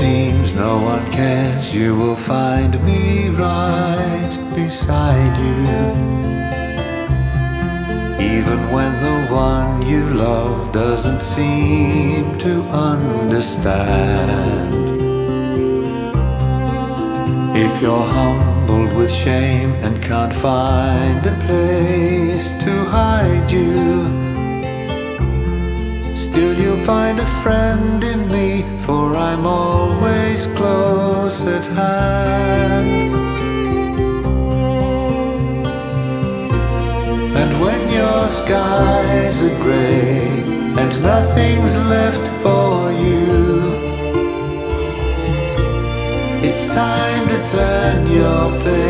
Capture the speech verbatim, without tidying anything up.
seems no one cares, you will find me right beside you. Even when the one you love doesn't seem to understand. If you're humbled with shame and can't find a place to hide you, still you'll find a friend in me, for I'm always close at hand. And when your skies are grey and nothing's left for you, it's time to turn your face